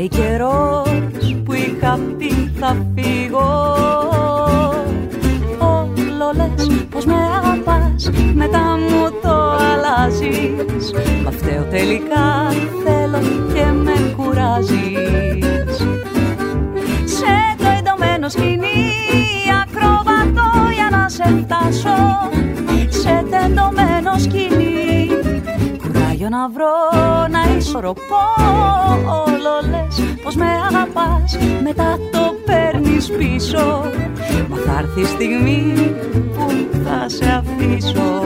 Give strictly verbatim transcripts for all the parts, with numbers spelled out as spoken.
Λέει καιρός που είχα πει θα φύγω. Όλο λες πως με αγαπάς, μετά μου το αλλάζεις. Μα φταίω τελικά, θέλω και με κουράζεις. Σε το εντωμένο σκηνή ακροβατώ για να σε φτάσω. Σε το εντωμένο σκηνή κουράγιο να βρω να ισορροπώ. Όλο λες πως με αγαπάς, μετά το παίρνεις πίσω. Μα θα έρθει η στιγμή που θα σε αφήσω.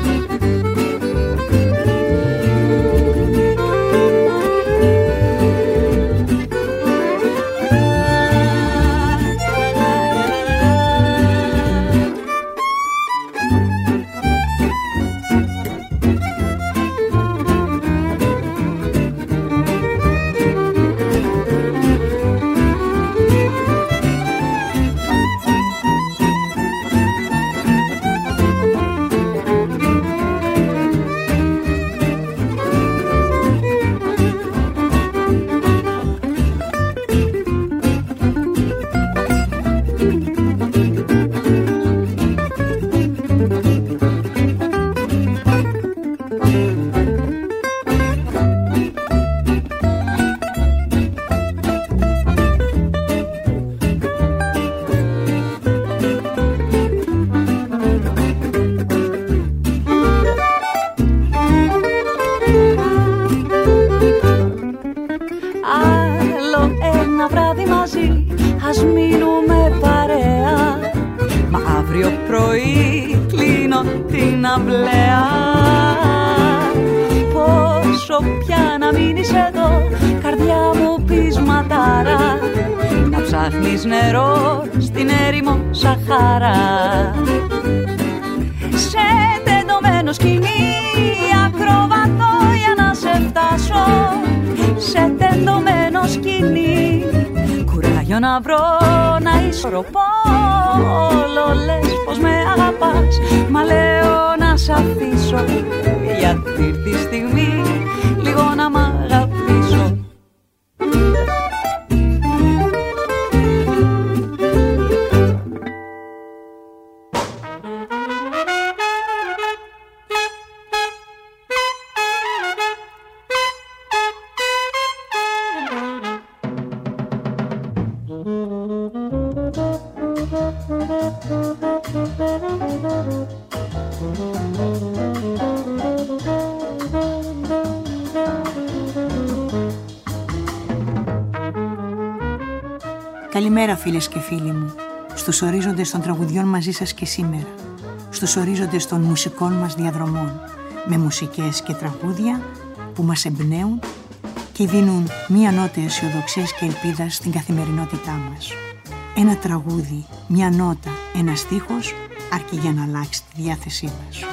Νερό στην έρημο Σαχάρα. Σε τεντωμένο σκηνή ακροβατώ για να σε φτάσω. Σε τεντωμένο σκηνή κουράγιο να βρω να ισορροπώ. Όλο λες πως με αγαπάς, μα λέω να σ' αφήσω. Γιατί ήρθε η στιγμή λίγο να μ' αγαπήσω. Καλημέρα φίλες και φίλοι μου, στους ορίζοντες των τραγουδιών μαζί σας και σήμερα, στους ορίζοντες των μουσικών μας διαδρομών, με μουσικές και τραγούδια που μας εμπνέουν και δίνουν μία νότα αισιοδοξίας και ελπίδας στην καθημερινότητά μας. Ένα τραγούδι, μία νότα, ένα στίχος αρκεί για να αλλάξει τη διάθεσή μας.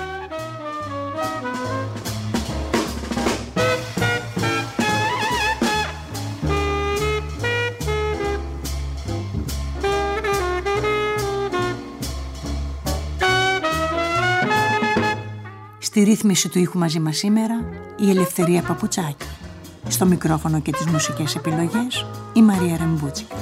Στη ρύθμιση του ήχου μαζί μας σήμερα η Ελευθερία Παπουτσάκη. Στο μικρόφωνο και τις μουσικές επιλογές η Μαρία Ρεμπούτσικα.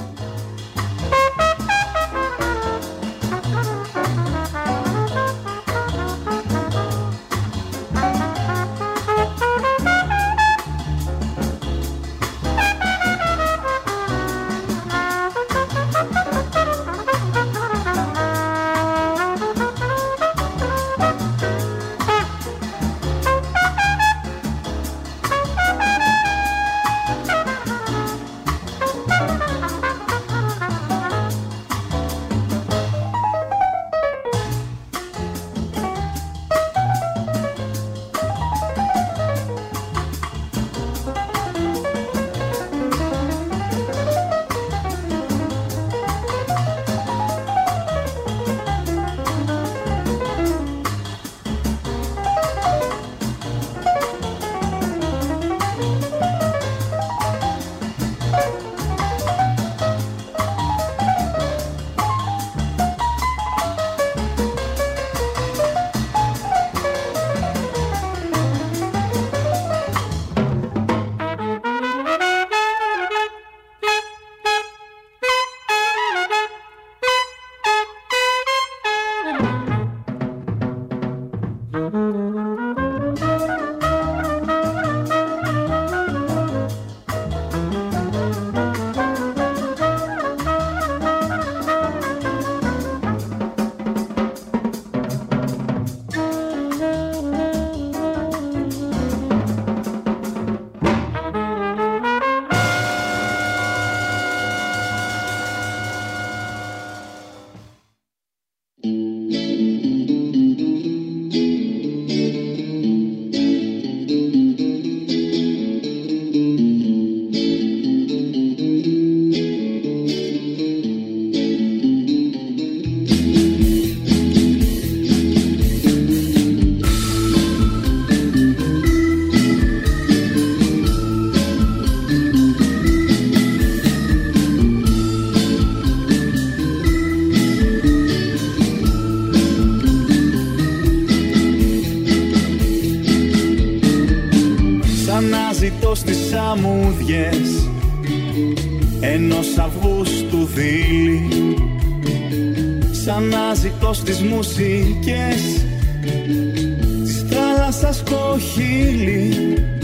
σαν να ζητώ στις αμμούδιες ενός Αυγούστου δίλη, σαν να ζητώ στις μουσικές της θάλασσας κοχύλι,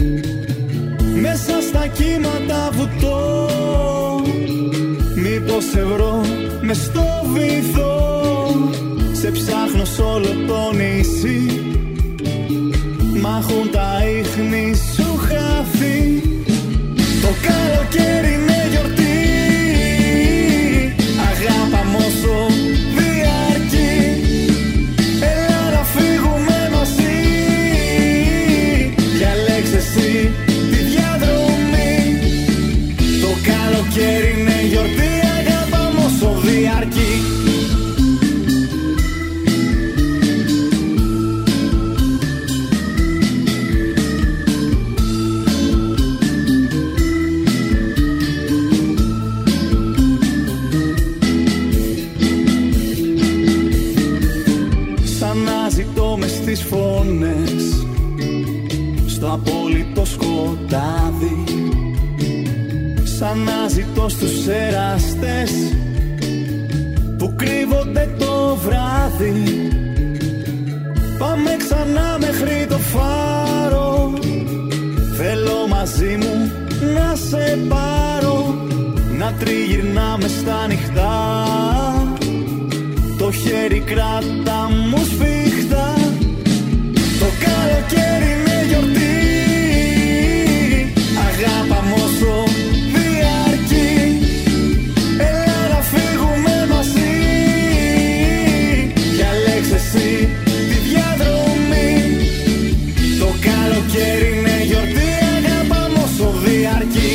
μέσα στα κύματα βουτώ, μήπως σε βρω μες στο βυθό, σε ψάχνω σ' όλο το νησί, μ' έχουν τα ίχνη σου χαθεί. Το καλοκαίρι είναι γιορτή, αγάπα μ' όσο διαρκεί. Έλα να φύγουμε μαζί, διαλέξε εσύ τη διαδρομή. Το καλοκαίρι είναι γιορτή, αγάπα μ' όσο διαρκεί. Τις φωνές στο απόλυτο σκοτάδι, σαν να ζητώ στους εραστές που κρύβονται το βράδυ. Πάμε ξανά μέχρι το φάρο, θέλω μαζί μου να σε πάρω, να τριγυρνάμε στα νυχτά, το χέρι κράτα μου σφιχτά. Το καλοκαίρι είναι γιορτή, αγάπα μ' όσο διαρκεί. Έλα να φύγουμε μαζί, διαλέξε εσύ τη διαδρομή. Το καλοκαίρι είναι γιορτή, αγάπα μ' όσο διαρκεί.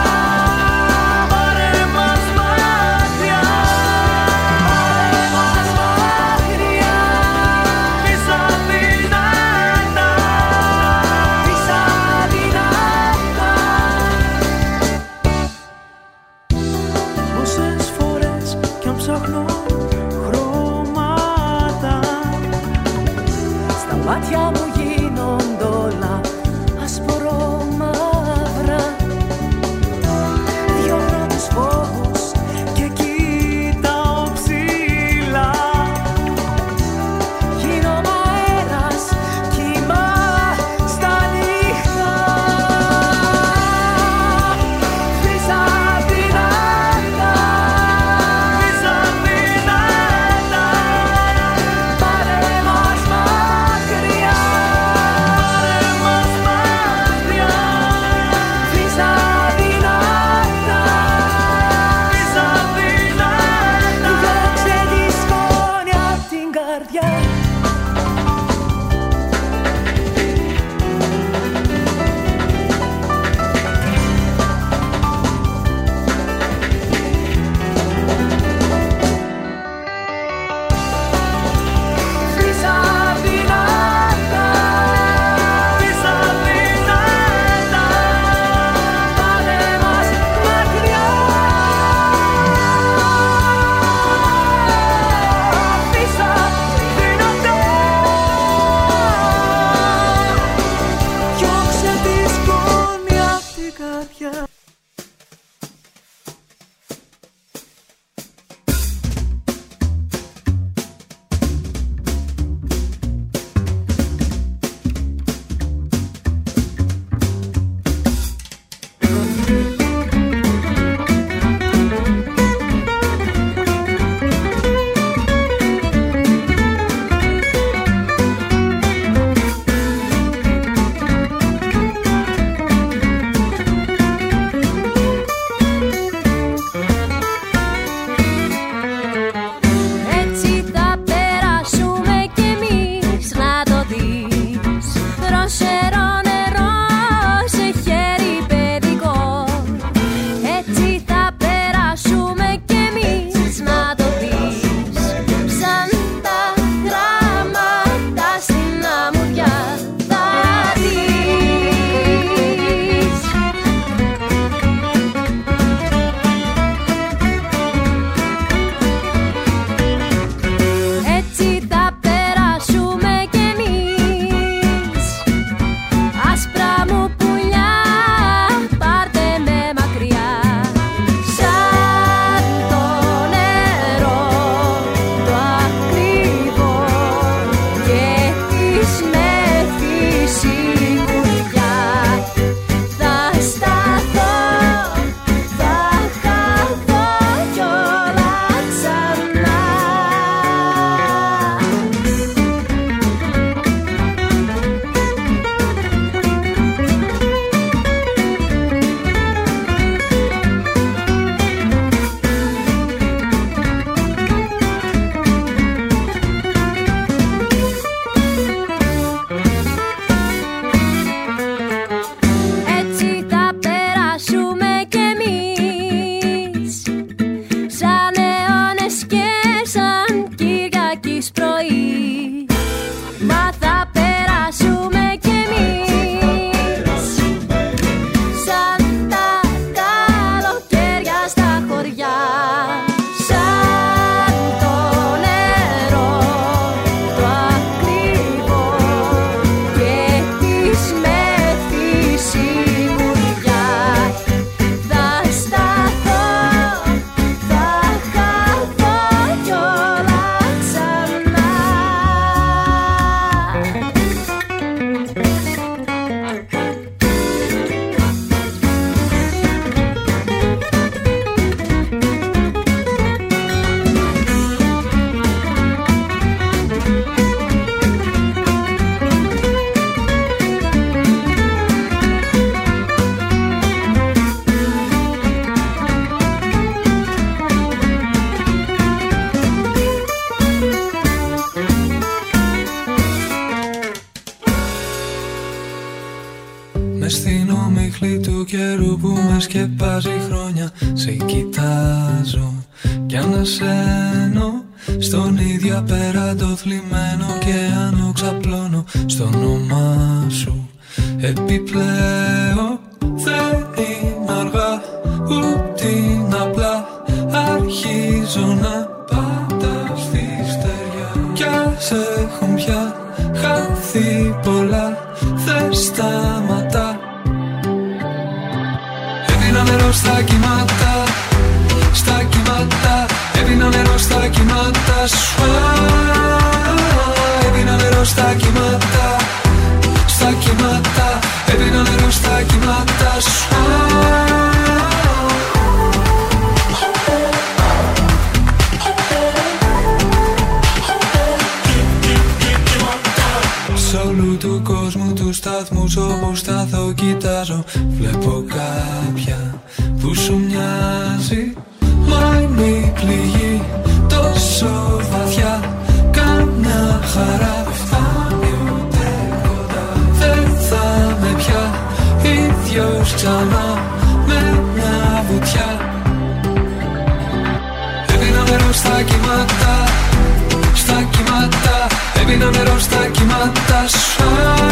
Μας μάτια. στην ομίχλη του καιρού που με σκεπάζει χρόνια. Σε κοιτάζω κι ανασένω στον ίδιο απέραντο θλιμμένο και αν ξαπλώνω στο όνομά σου. Επιπλέον δεν είναι αργά ούτε είναι απλά, αρχίζω να πάτα στη στεριά κι ας έχουν πια χάθει πολλά, δεν σταματά. Έπινα νερό στα κύματα, στα κύματα, έπινα νερό στα κύματα σου. Έπινα νερό στα κύματα, στα κύματα, έπινα νερό στα κύματα σου. Σ' όλου του κόσμου τους σταθμούς όπου σταθώ κοιτάζω, βλέπω κάποια που σου μοιάζει, μα είναι η πληγή τόσο βαθιά, καμιά χαρά δεν φτάνει ούτε κοντά. Δεν θα με πια ίδιος ξανά με μια βουτιά. Έπινα νερό στα κύματα, στα κύματα, έπινα νερό στα κύματα σου.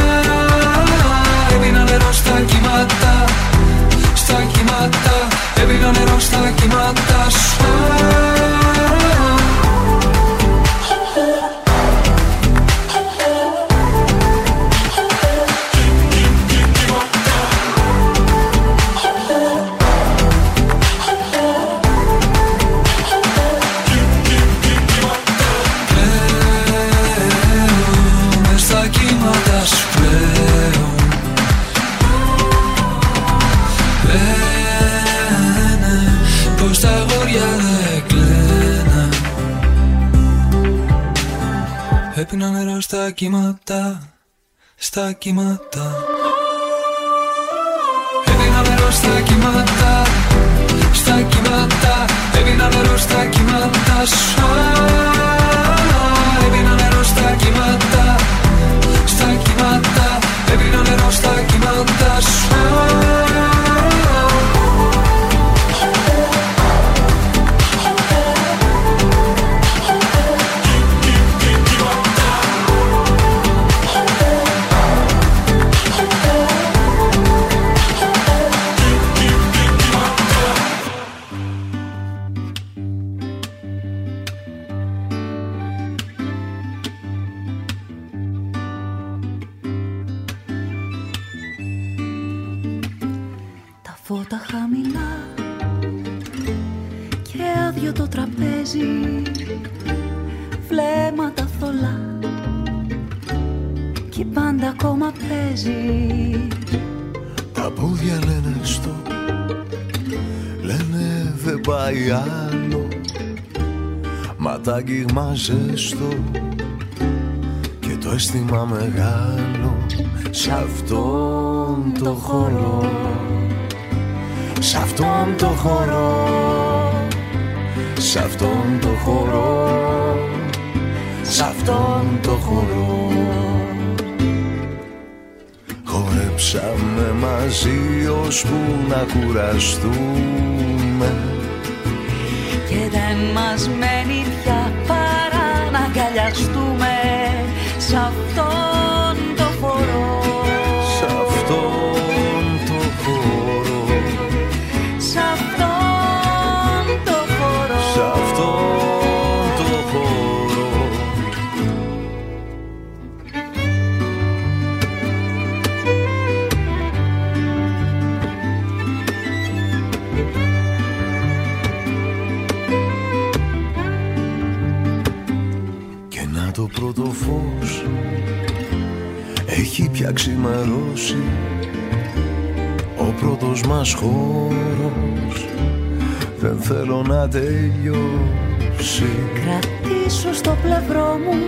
Έπινα νερό στα κύματα, στα κύματα, έπινα νερό στα κύματα σου. έπινα νερό στα κύματα, στα κύματα. Έπινα νερό στα κύματα, στα κύματα. Έπινα νερό στα κύματα σου. Έπινα νερό στα κύματα, στα κύματα. Έπινα νερό στα κύματα σου. Φώτα χαμηλά και άδειο το τραπέζι, βλέμματα θολά κι η πάντα ακόμα παίζει. Τα πόδια λένε stop, λένε δεν πάει άλλο. Μα τα αγγίγμα ζεστό και το αίσθημα μεγάλο. Σ' αυτόν το χώρο, σ' αυτόν το χώρο, σ' αυτόν το χώρο, σ' αυτόν το χώρο. Χορέψαμε μαζί ώσπου να κουραστούμε και δεν μας μένει πια παρά να αγκαλιαστούμε σ' αυτόν το χώρο, σ' αυτόν το χώρο, σ' αυτόν το χώρο, σ' αυτόν το χώρο. Και να το πρώτο φως έχει πια ξημερώσει, ο πρώτος μας χώρος δεν θέλω να τελειώσει. κρατήσου στο πλευρό μου,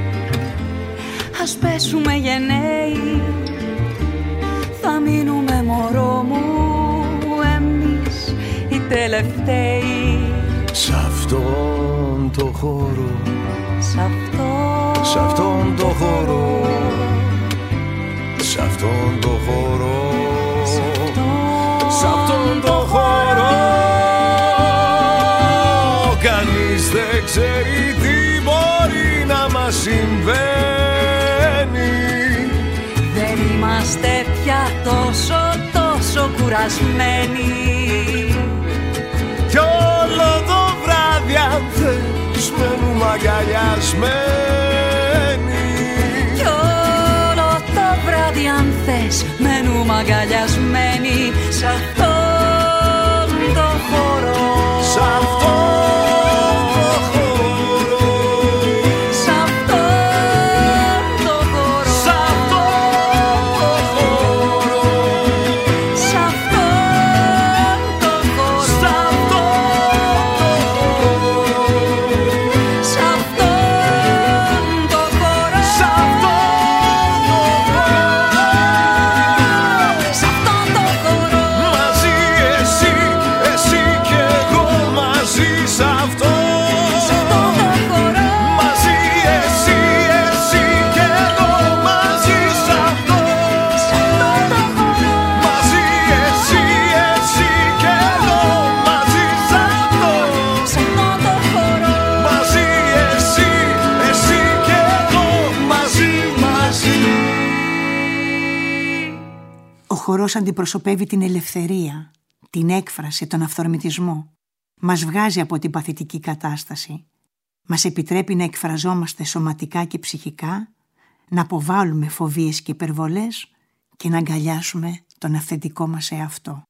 ας πέσουμε γενναίοι, θα μείνουμε μωρό μου εμείς οι τελευταίοι. Σ' αυτόν το χώρο, Σ' αυτόν, σ' αυτόν το χώρο, σ' αυτόν το χώρο, σ' αυτόν το χώρο. Κανείς δεν ξέρει τι μπορεί να μας συμβαίνει. δεν είμαστε πια τόσο τόσο κουρασμένοι. Κι όλο το βράδυ αν θες μένουμε αγκαλιασμένοι. Κι όλο το βράδυ αν θες μένουμε αγκαλιασμένοι σ' αυτόν το χώρο, Σ' αυτόν το χώρο, σ' αυτόν το χώρο, σ' αυτόν το χώρο, σ' αυτόν το χώρο, σ' αυτόν το χώρο, σ' αυτόν το χώρο, σ' αυτόν το χώρο. Μαζί εσύ, εσύ κι εγώ μαζί σ' αυτό. σ' αυτόν το χώρο, Μαζί εσύ, εσύ κι εγώ μαζί σ' αυτό. σ' αυτόν το χώρο, Μαζί εσύ, εσύ κι εγώ μαζί σ' αυτό. σ' αυτόν το χώρο. Μαζί εσύ, εσύ κι εγώ μαζί, μαζί. Ο χορός αντιπροσωπεύει την ελευθερία, την έκφραση, τον αυθορμητισμό. Μας βγάζει από την παθητική κατάσταση. Μας επιτρέπει να εκφραζόμαστε σωματικά και ψυχικά, να αποβάλουμε φοβίες και υπερβολές και να αγκαλιάσουμε τον αυθεντικό μας εαυτό.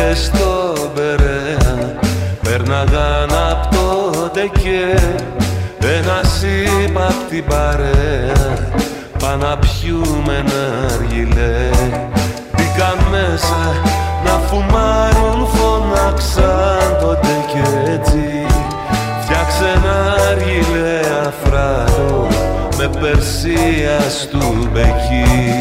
αργύλες στον Περαία πέρναγαν απ' τότε και ένας είπα απ' την παρέα πά να πιούμε ναργιλέ. Μπήκαν μέσα να φουμάρουν, φωνάξαν τότε και έτσι φτιάξε ναργιλέ αφράτο με Περσία του Μπεκί.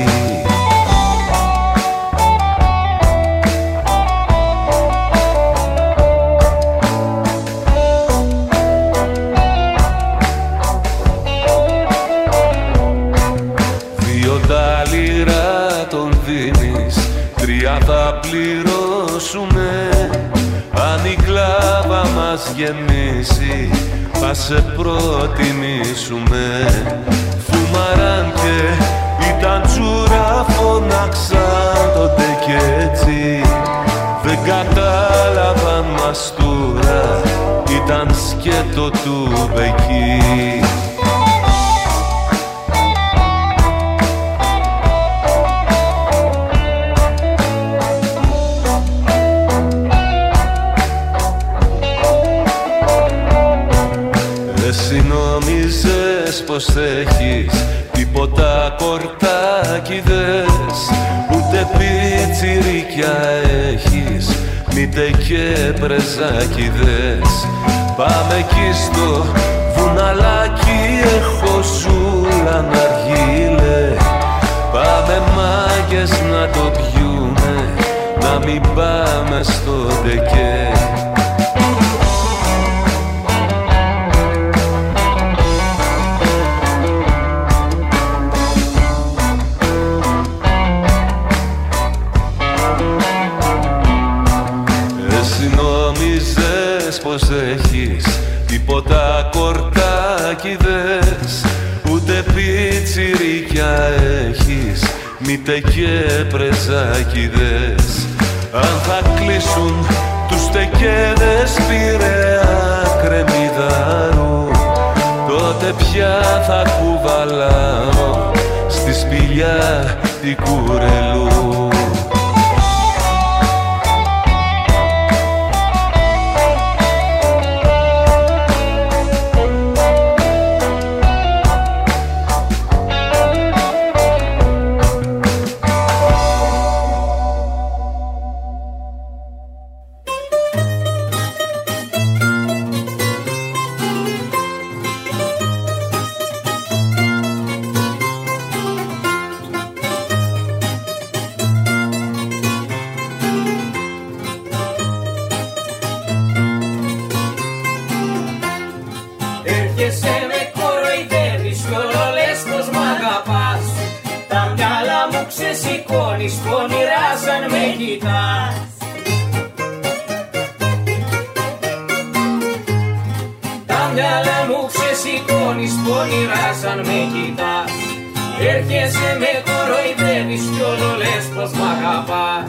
Θα πληρώσουμε αν η κλάβα μας γεμίσει, θα σε προτιμήσουμε. Φουμαράν και ήταν τσούρα, φωνάξαν τότε και έτσι δεν κατάλαβαν μαστούρα, ήταν σκέτο του Μπεκί. Πως έχεις τίποτα κορτάκιδες, ούτε πιτσιρίκια έχεις, μήτε και πρεζάκιδες. Πάμε εκεί στο βουναλάκι, έχω σούλα ναργίλε. Πάμε μάγκες να το πιούμε, να μην πάμε στο ντεκέ. Πως έχεις τίποτα κορτάκιδες, ούτε πιτσιρίκια έχεις, μήτε και πρεζάκιδες. Αν θα κλείσουν τους τεκέδες Πειραιά Κρεμμυδάρου, τότε πια θα κουβαλάω στη σπηλιά την Κουρελού. Έρχεσαι με κοροϊδεύεις κι όλο λες πως μ' αγαπάς.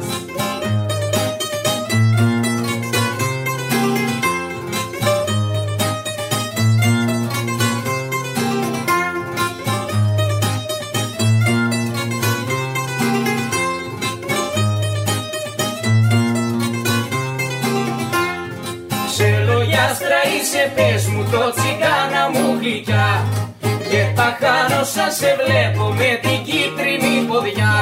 Σε λογιάστρα είσαι, πες μου το τσιγκάνα μου γλυκιά, και τα χάνω σαν σε βλέπω με την κίτρινη ποδιά.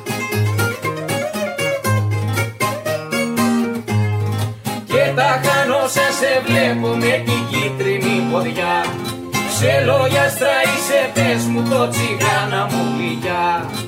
Και τα χάνω σαν σε βλέπω με την κίτρινη ποδιά. Σε λογιάστρα είσαι, πες μου το τσιγκάνα μου γλυκιά.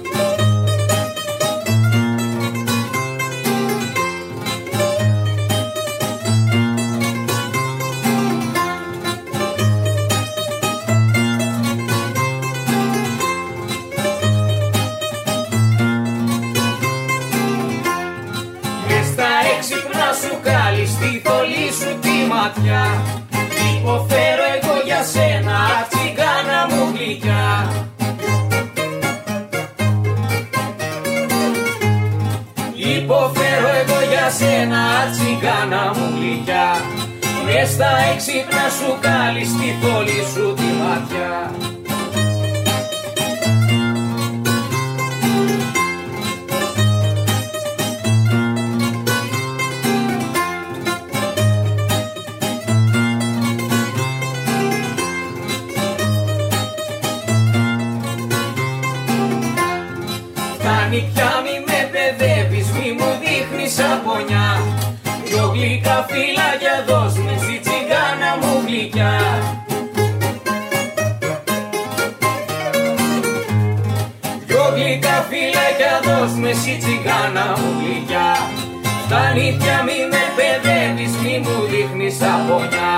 Υποφέρω εγώ για σένα, τσιγκάνα μου γλυκιά. Υποφέρω εγώ για σένα, τσιγκάνα μου γλυκιά. Μες στα έξυπνα σου κάλλει, στη θόλη σου τη ματιά. Στα νυχτιά μη με παιδεύεις, μη μου δείχνεις απονιά. Δυο γλυκά φυλάκια δώσ' με στη τσιγκάνα μου γλυκιά. Δυο γλυκά φυλάκια δώσ' με στη τσιγκάνα μου γλυκιά. Στα νύχια μη με παιδεύεις, μη μου δείχνεις απονιά.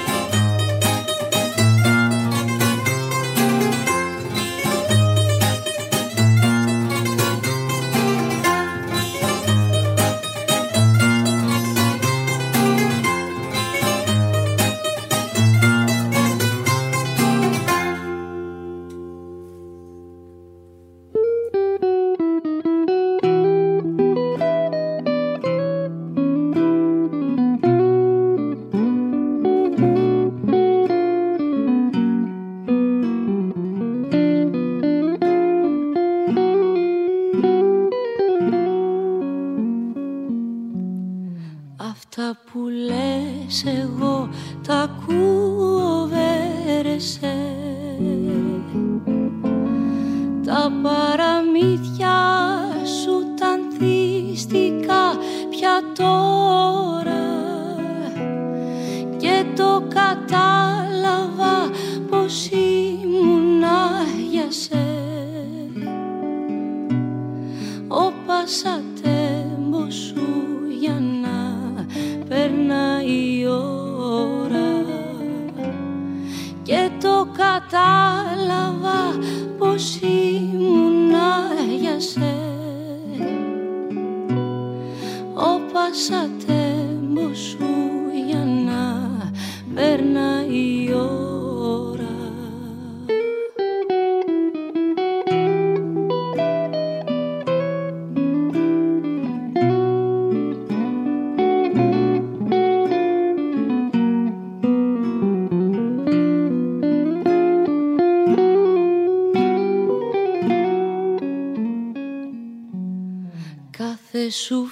Σου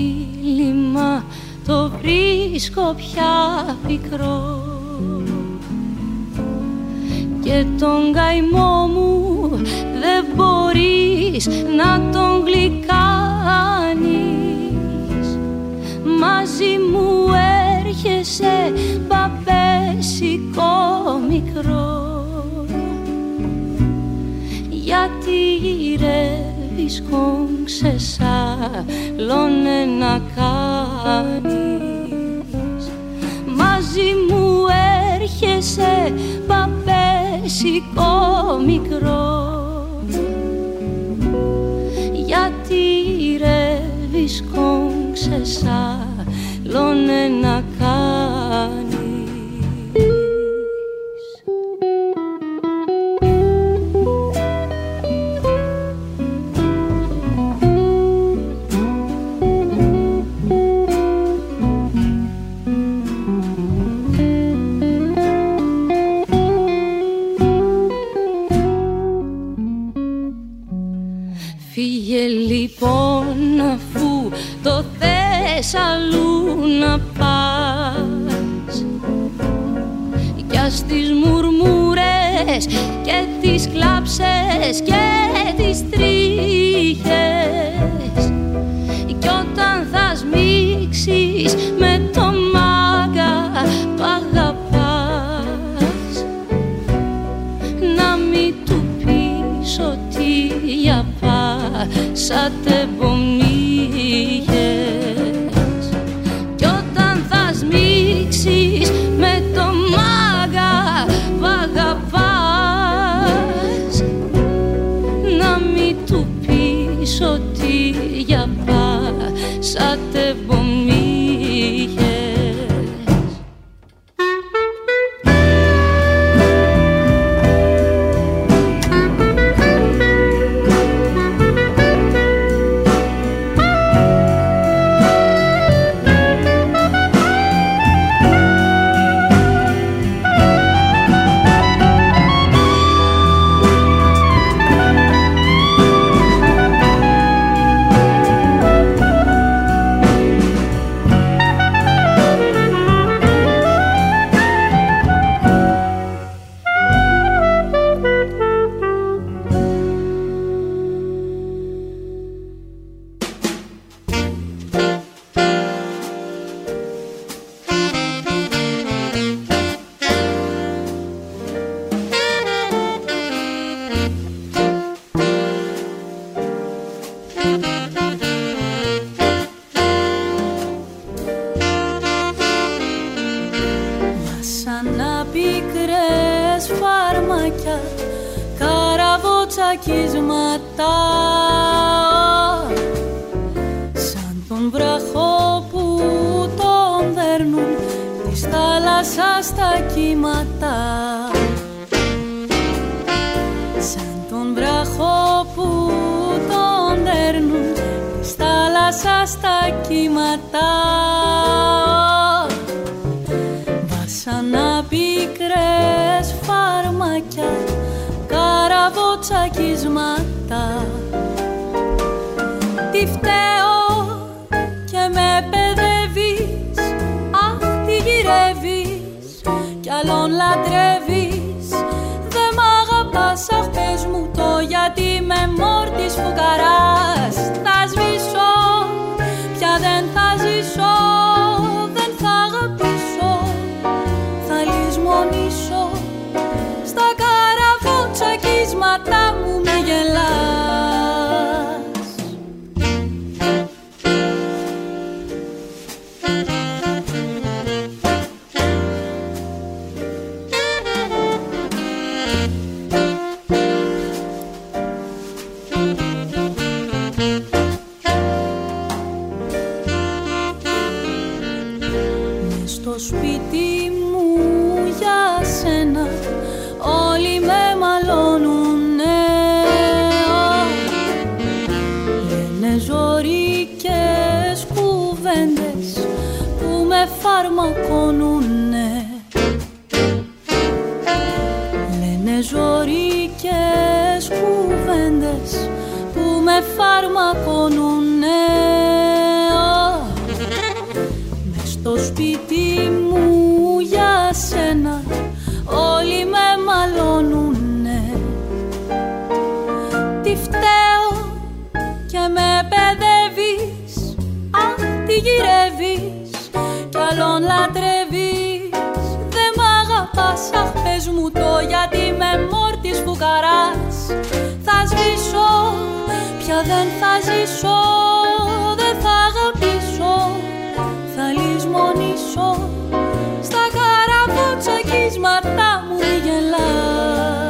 φίλημα το βρίσκω πια πικρό και τον καημό μου δεν μπορείς να τον γλυκάνεις. Μαζί μου έρχεσαι παπέσικο μικρό, γιατί γυρεύεις κόμξες λώνε να κάνεις. Μαζί μου έρχεσαι παπέσικο μικρό, γιατί ρεύεις κόμξες λώνε να κάνεις. Λοιπόν, αφού το θες αλλού να πας, κι ας τις μουρμούρες και τις κλάψες και τις τρίχες, κι όταν θα σμίξεις με το μάγκα που αγαπάς, να μην του πεις ότι για σαν τεμπομνίγες, κι όταν θα σμίξεις με το μάγα που αγαπάς, να μην του πεις ότι για σαν τεμπομνίγες. φαρμάκια, καραβοτσακίσματα, σαν τον βραχό που τον δέρνουν της θάλασσας τα κύματα, σαν τον βραχό που τον δέρνουν της θάλασσας τα κύματα. Βάσανα πικρές φαρμάκια, καραβοτσακίσματα. Τι φταίω και με παιδεύεις, αχ τι γυρεύεις κι άλλον λατρεύεις. Δε μ' αγαπάς, αχ πες μου το γιατί με μόρτης φουκαράς. Θα σβήσω, πια δεν θα ζήσω, δεν θα αγαπήσω, θα λησμονήσω. Στα καραβοτσακίσματα μου με γελάς. Μες στο σπίτι μου για σένα όλοι με μαλώνουνε, λένε ζωρικές κουβέντες που με φαρμακώνουνε, λένε ζωρικές κουβέντες που με φαρμακώνουνε. Μες στο σπίτι μου για σένα όλοι με μαλώνουνε. Τι φταίω και με παιδεύεις, αχ τι γυρεύεις κι άλλον λατρεύεις. Δε μ' αγαπάς, αχ πες μου το γιατί με μόρτης φουκαράς. Θα σβήσω, πια δεν θα ζήσω, δεν θα αγαπήσω, θα λησμονήσω. Στα καραβοτσακίσματα μου μη γελάς.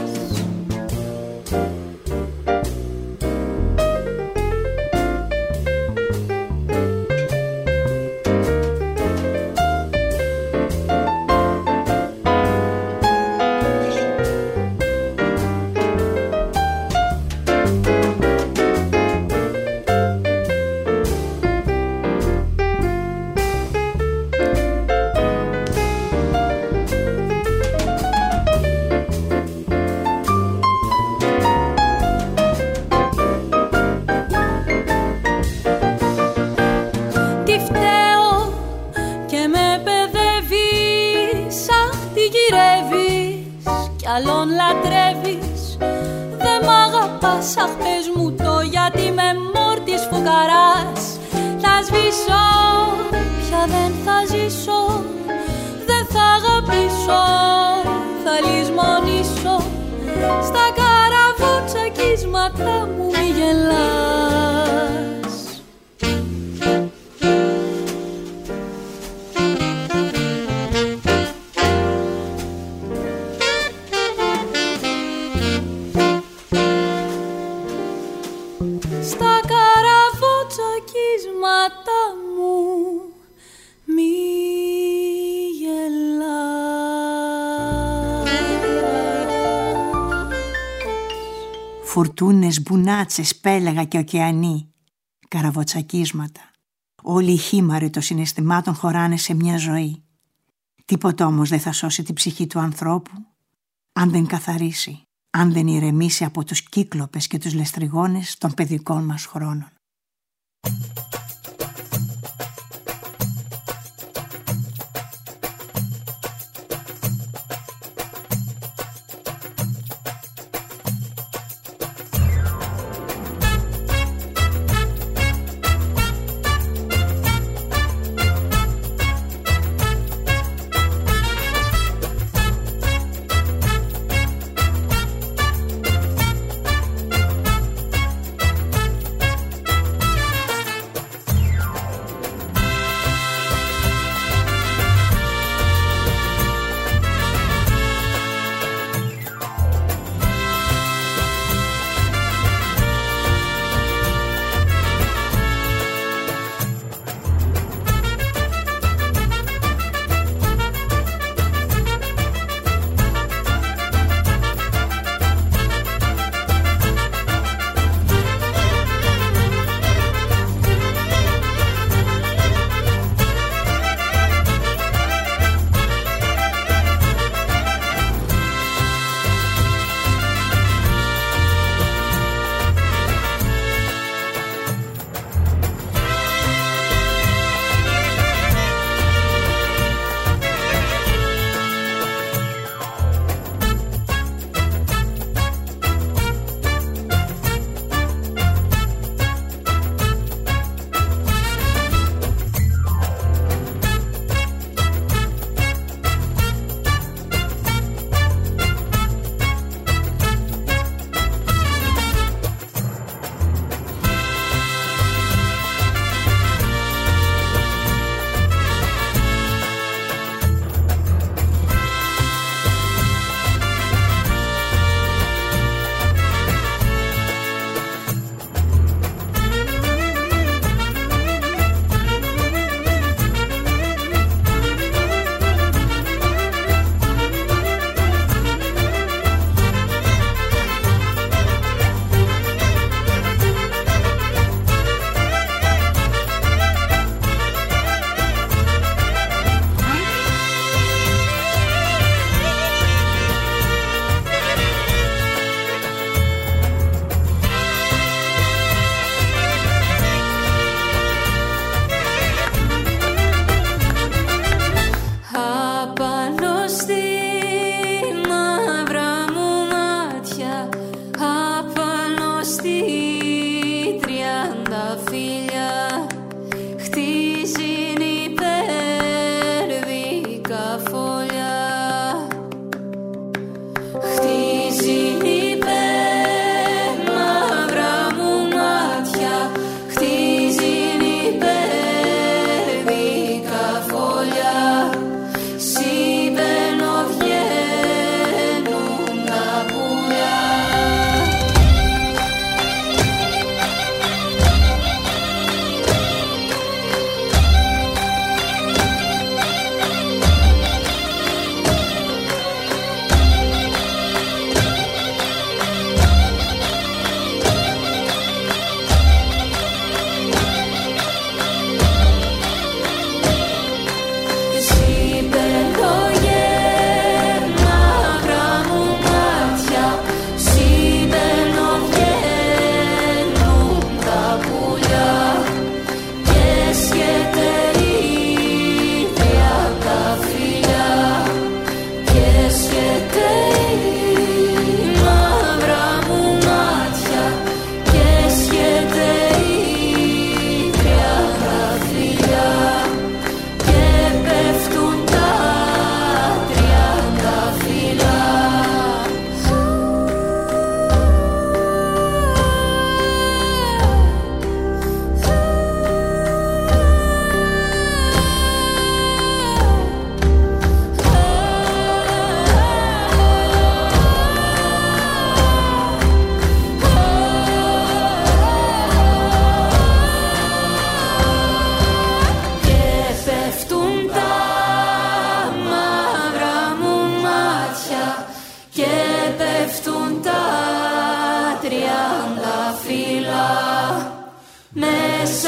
Άλλον λατρεύεις, δε μ' αγαπάς, αχ πες μου το γιατί με μόρτης φουκαράς. Θα σβήσω, πια δεν θα ζήσω, δεν θα αγαπήσω, θα λησμονήσω. Στα καραβοτσακίσματα μου μη γελάς. Στα καραβοτσακίσματα μου μη γελάς. Φουρτούνες, μπουνάτσες, πέλαγα και ωκεανοί, καραβοτσακίσματα. Όλοι οι χήμαροι των συναισθημάτων χωράνε σε μια ζωή. Τίποτα όμως δεν θα σώσει την ψυχή του ανθρώπου αν δεν καθαρίσει, αν δεν ηρεμήσει από τους κύκλοπες και τους λεστριγόνες των παιδικών μας χρόνων.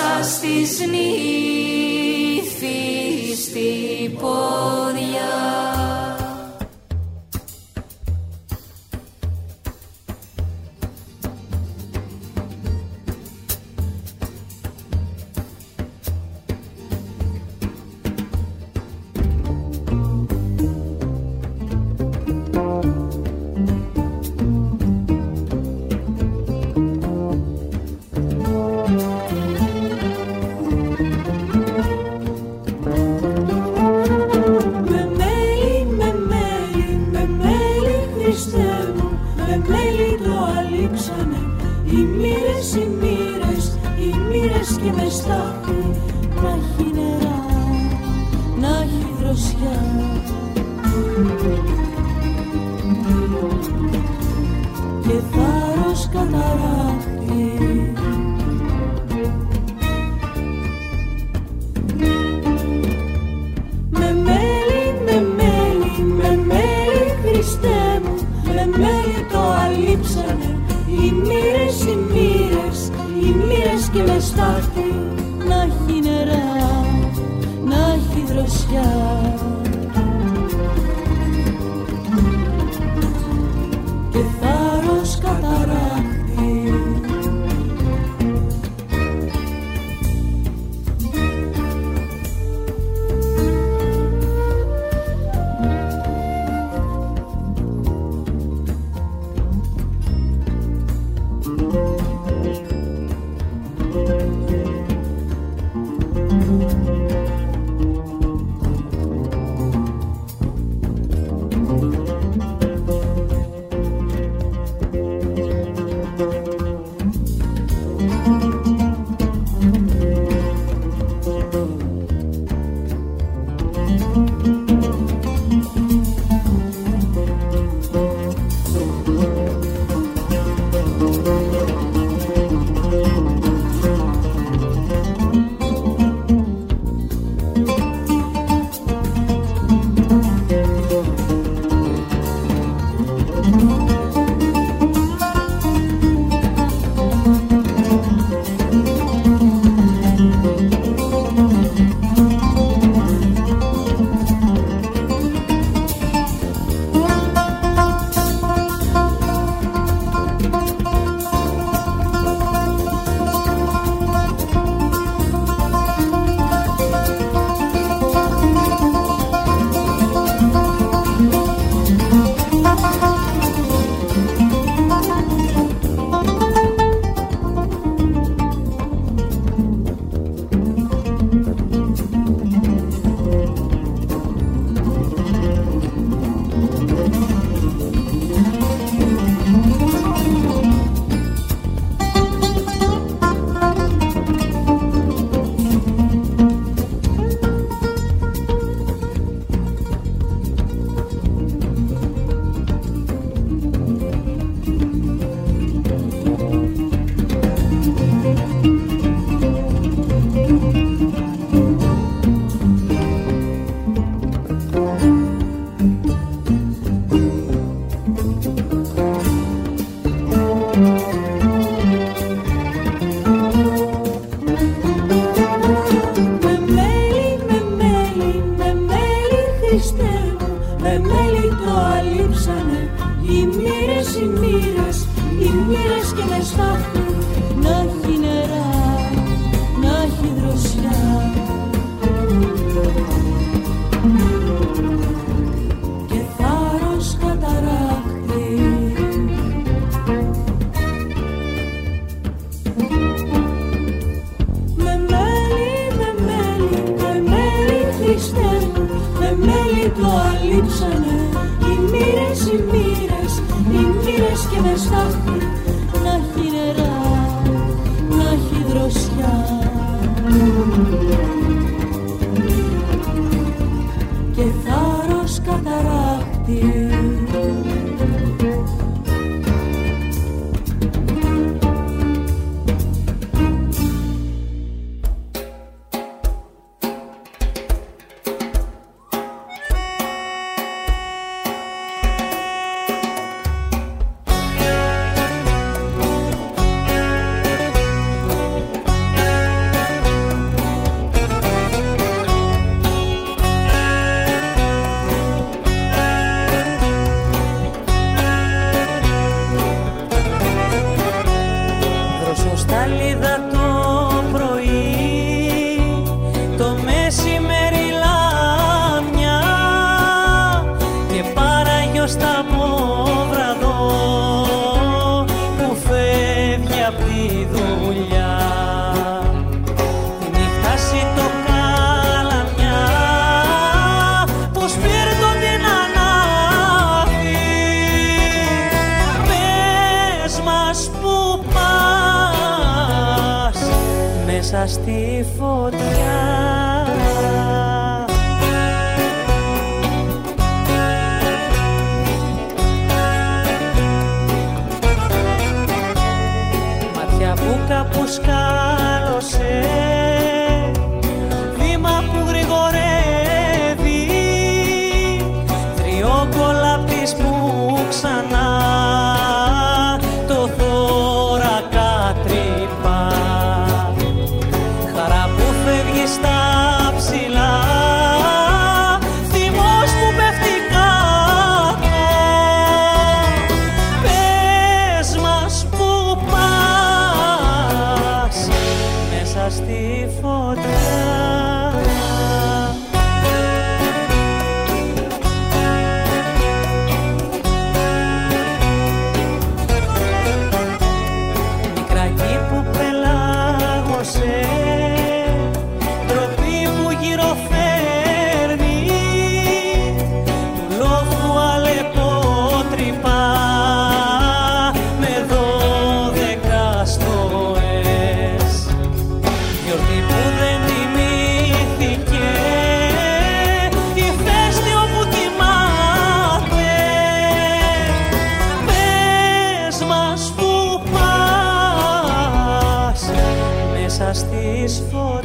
μέσα στις νύφη στη πόδια. μέσα στη φωτιά. Μάτια που κάπου σκάλωσε, βήμα που γρηγορεύει, τριόκολλα απ' τις που ξανά το θώρακα τρύπα. Χαρά που φεύγει στα ψηλά, θυμός που πέφτει κάτω. Πες μας που πας μέσα στη φωτιά. Τροπή που γύρω φέρνει, του λόγου αλεπότρυπα με δώδεκα στοές. Γιορτή που δεν τιμήθηκε, ηφαίστειο που κοιμάται. Πες μας που πας μέσα στις φωτιές.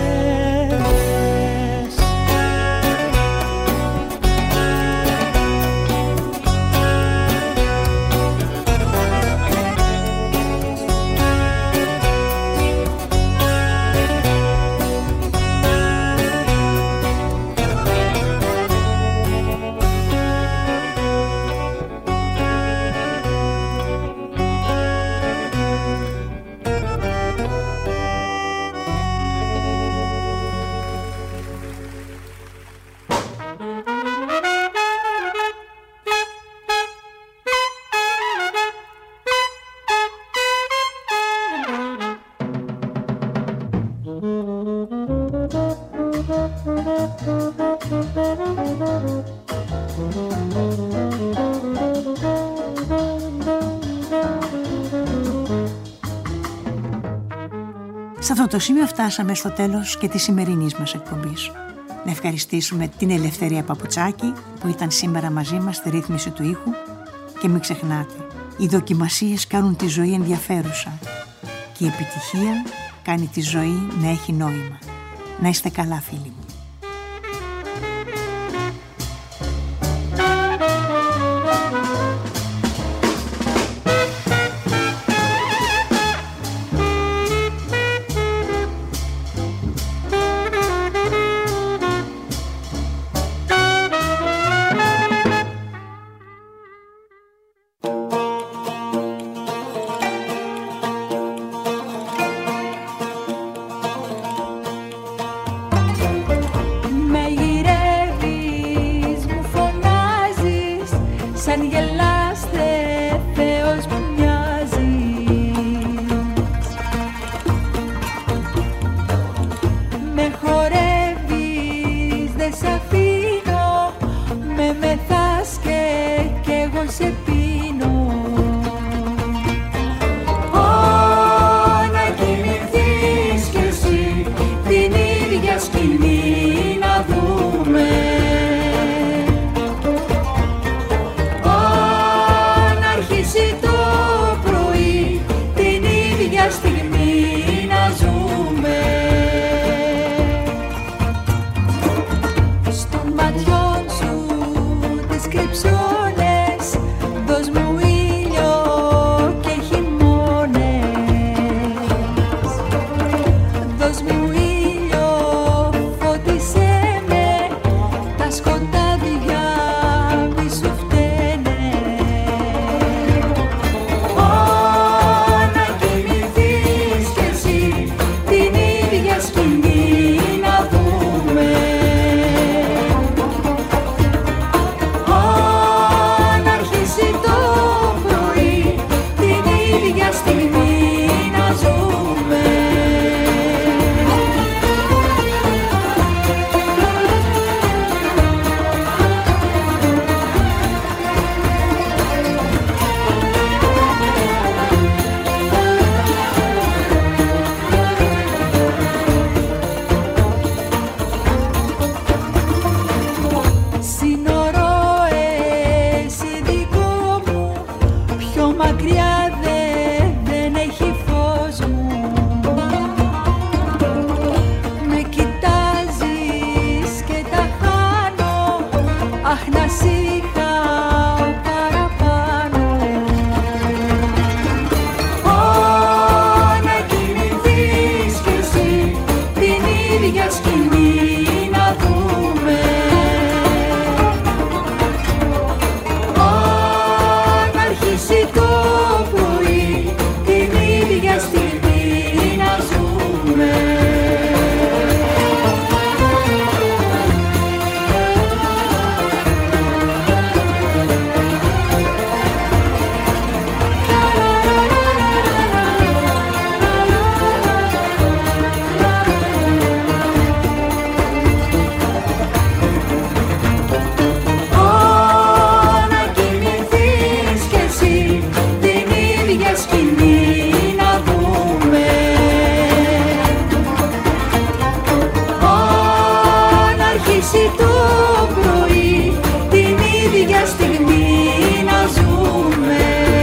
Σε αυτό το σημείο φτάσαμε στο τέλος και της σημερινής μας εκπομπής. Να ευχαριστήσουμε την Ελευθερία Παπουτσάκη που ήταν σήμερα μαζί μας στη ρύθμιση του ήχου και μην ξεχνάτε, οι δοκιμασίες κάνουν τη ζωή ενδιαφέρουσα και η επιτυχία κάνει τη ζωή να έχει νόημα. Να είστε καλά, φίλοι μου. μακριά δε, δεν έχει φως μου. Με κοιτάζεις και τα χάνω, αχ να σ' είχα παραπάνω. Ω, να κινηθείς κι εσύ την ίδια σκηνή να δούμε. Ω, να αρχίσει το πρωί την ίδια στιγμή να ζούμε. Το πρωί την ίδια στιγμή να ζούμε.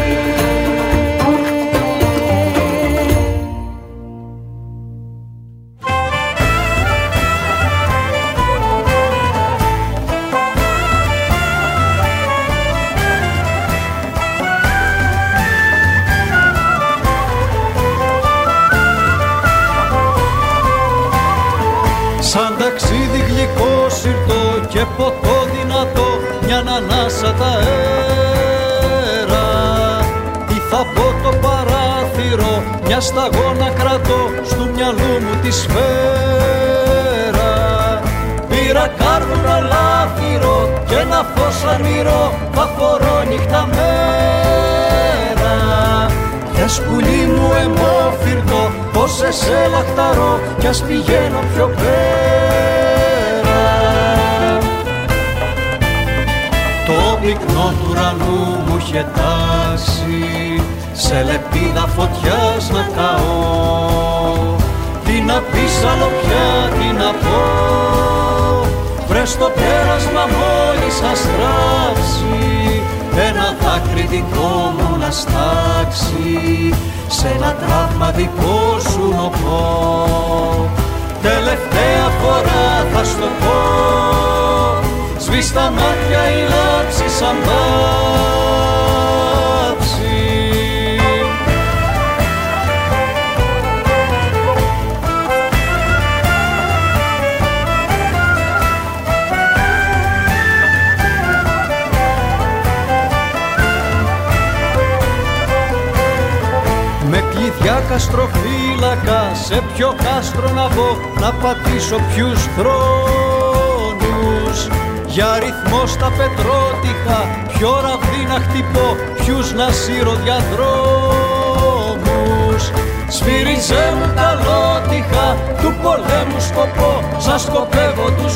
Σαν ταξίδι γλυκό συρτό και ποτό δυνατό, μια ανάσα τα αέρα. Τι θα πω το παράθυρο, μια σταγόνα κρατώ στου μυαλού μου τη σφαίρα. Πήρα κάρβουνο λάφυρο και ένα φως αρμυρό, θα φορώ νύχτα μέρα. Κι ας πουλί μου εμόφυρτο, πως σε σε λαχταρώ, κι ας πηγαίνω πιο πέρα. Το πυκνό του ουρανού μου είχε τάξει, σε λεπίδα φωτιάς να καώ. Τι να πεις άλλο πια, τι να πω, βρες το πέρασμα μόλις αστράψει, ένα δάκρυ δικό μου να στάξει, σε ένα τραύμα δικό σου νοπό. Τελευταία φορά θα στο πω, σβήσ' τα μάτια η λάμψη σαν πάψη. Για καστροφύλακα, σε ποιο κάστρο να μπω, να πατήσω ποιους θρόνους. Για αριθμό στα πετρότυχα, ποιο ραβδί να χτυπώ, ποιους να σύρω διαδρόμους. Σφύριζε μου τα λότυχα, του πολέμου σκοπό, σαν σκοπεύω τους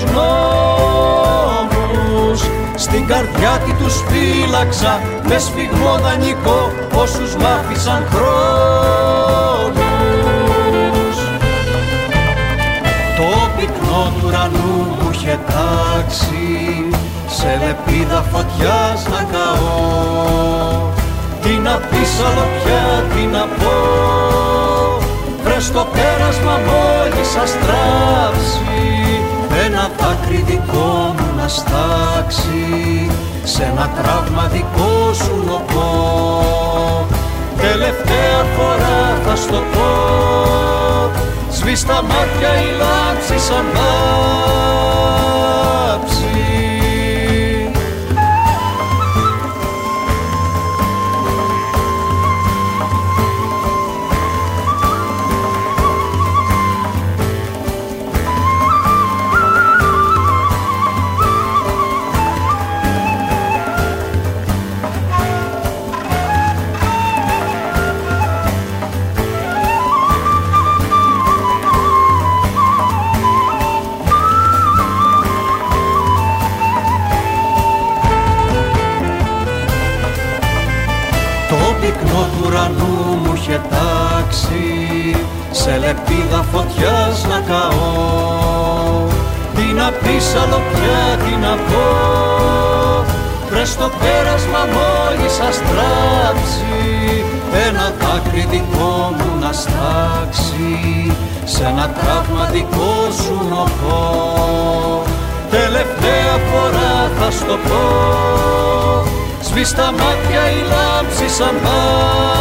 νόμους. Στην καρδιά τι τους φύλαξα, με σφιγμό δανεικό, όσους μ' άφησαν χρόνους. Το πυκνό του ουρανού μου είχε τάξει, σε λεπίδα φωτιάς να καώ. Τι να πεις άλλο πια, τι να πω, βρες το πέρασμα μόλις αστράψει, ένα δάκρυ δικό μου να στάξει, σε ένα τραύμα δικό σου νοπό. Τελευταία φορά θα στο πω, σβήσ' τα μάτια η λάμψη σαν πάψη. Ουρανού μου είχε τάξει, σε λεπίδα φωτιάς να καώ. Τι να πεις άλλο πια, τι να πω, βρες το πέρασμα μόλις αστράψει, μας τάξει σ' ένα τραυματικό σου νοχό. Τελευταία φορά θα στο πω, σβήσ' τα μάτια η λάμψη σαν